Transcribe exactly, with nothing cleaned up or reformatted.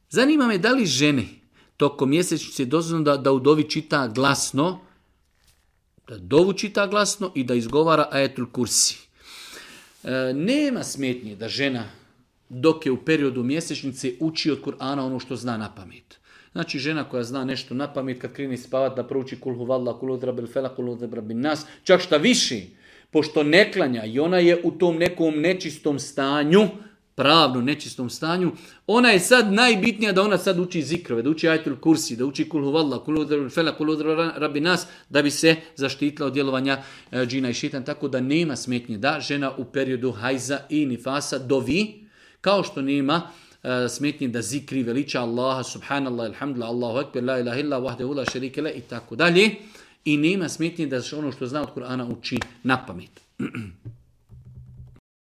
Zanima me da li žene tokom mjesečnice dozvoljeno da, da u dovi čita glasno, da dovu čita glasno i da izgovara ajetul kursi. E, nema smetnje da žena dok je u periodu mjesečnice uči od Kur'ana ono što zna na pamet. Znači žena koja zna nešto na pamet kad krene spavat da prouči kul huvallah, kul udra bil felak, kul udra bin nas, čak šta više, pošto ne klanja i ona je u tom nekom nečistom stanju, pravno nečistom stanju, ona je sad najbitnija da ona sad uči zikrove, da uči ajetul kursi, da uči kul huvallah, kul udra bil felak, kul udra bin nas, da bi se zaštitila od djelovanja e, džina i šeitan, tako da nema smetnje da žena u periodu hajza i nifasa dovi, kao što nema uh, smetnje da zikri veliča Allaha, subhanallah, alhamdulillah, Allahu ekber, la ilaha illa, wahdehu la šerike le i tako dalje. I nema smetnje da ono što zna od Kur'ana uči na pamet.